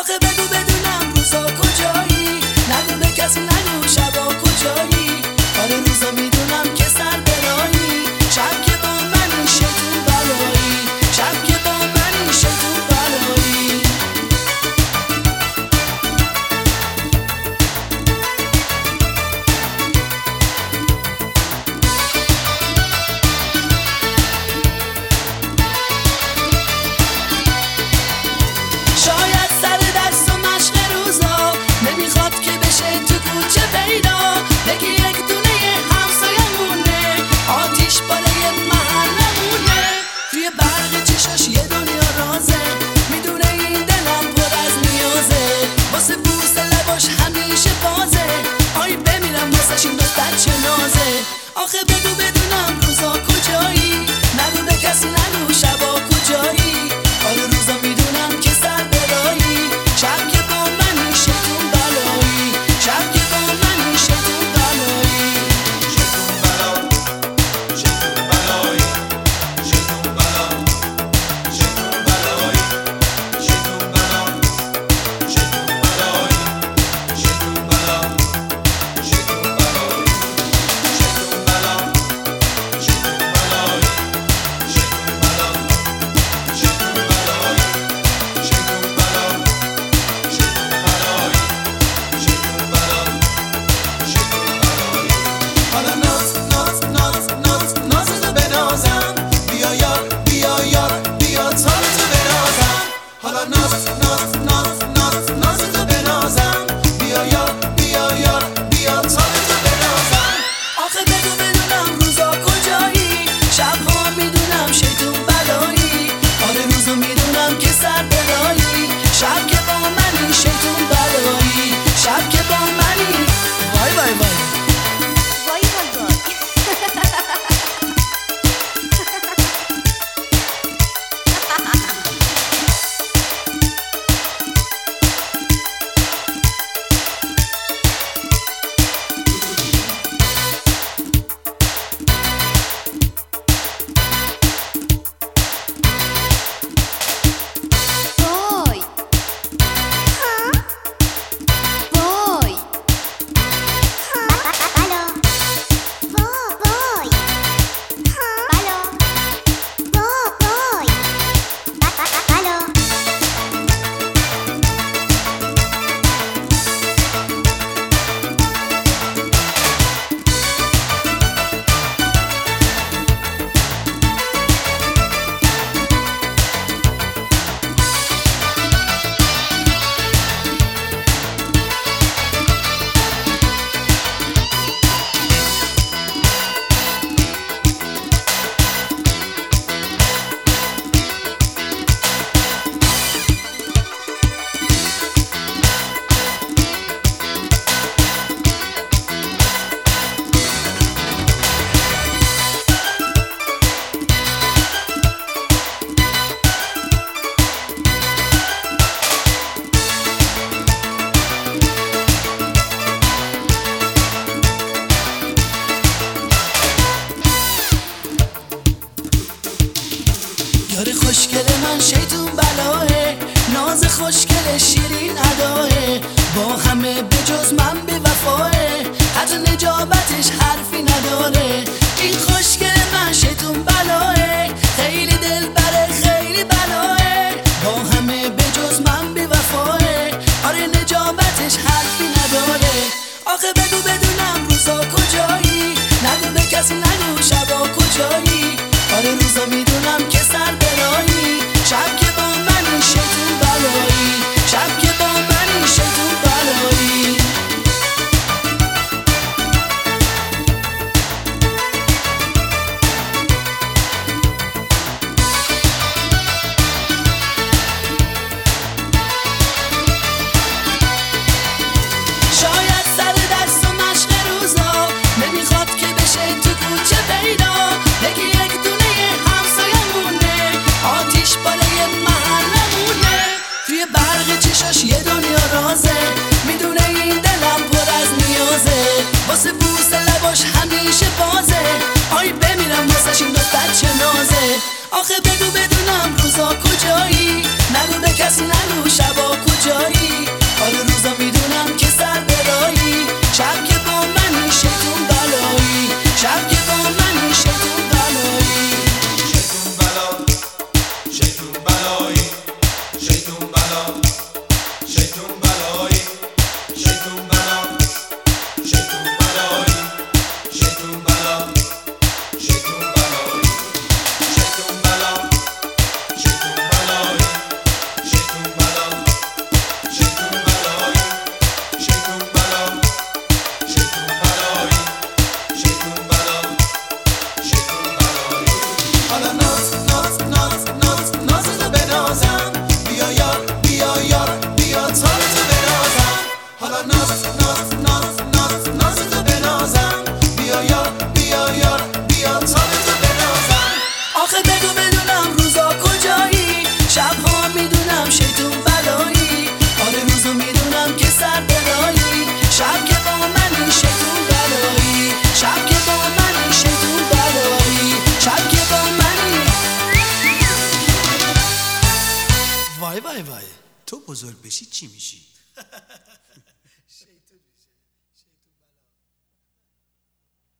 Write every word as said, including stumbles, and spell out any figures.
آخه بگو بدونم روزا کجایی، نگو به کسی نگو شبا کجایی. آره روزا میدونم که سر برایی، شب که با منی شیطون بلایی، شب که با منی شیطون بلایی. شاید سر دست و مشق روزا نمیخواد که بشه تو کوچه پیدا، بگی یک دونه همسایمونه، آتیش بالای محلمونه. توی برق چشاش یه دنیا رازه، میدونه این دلم پر از نیازه، واسه بوس لباش همیشه بازه. آی بمیرم واسش این دختر چه نازه. آخه بگو بدونم روزا کجایی، نگو به کسی نگو شبا کجایی. آره روزا میدونم که سر برایی، شب که با منی شیطون بلایی، شب که با منی شیطون بلایی. شیطون بلا، شیطون بلایی، شیطون بلا، شیطون بلایی، شیطون بلا، شیطون بلایی، شیطون بلا، شیطون بلایی، شیطون بلا، شیطون بلایی، شیطون بلا، شیطون بلایی، شیطون بلا، شیطون بلایی، شیطون بلا، شیطون بلایی. حالا ناز ناز ناز ناز نازتو بنازم، بیا یار بیا یار بیا تارتو بنازم. حالا ناز ناز ناز ناز نازتو بنازم، بیا یار بیا یار بیا تارتو بنازم. آخه بگو بدونم روزا کجایی، شبها میدونم شیطون بلایی. آره روزا میدونم که سر برایی، شب که با منی شیطون بلایی، شب که با منی. وای وای وای. وای وای وای. وای. وای. بلا. وای. بلا. وای. بلا. یار خوشگل من شیطون بلاه، ناز خوشگل شیرین اداه، با همه به جز من به وفاه، حتی نجابتش حرفی نداره. این خوشگل من شیطون بلاه، خیلی دل بره خیلی بلاه، با همه به جز من به وفاه، آره نجابتش حرفی نداره. آخه بگو بدونم روزا کجایی، نگو به کسی نگو شبا کجایی. آره روزا میدونم که سر برایی، شب که با منی شیطون بلایی، شب که با منی شیطون بلایی. شاید سر دست و مشق روزا نمیخواد که بشه تو کوچه پیدا، بگی یک دونه همسایمونه، آتیش بالای محلمونه. توی برق چشاش یه دنیا رازه، میدونه این دلم پر از نیازه، واسه بوس لباش همیشه بازه. آی بمیرم واسش این دختر چه نازه. آخه بگو بدونم روزا کجایی، نگو به کسی نگو شبا کجایی. وای وای، تو بزرگ بشی چی میشی؟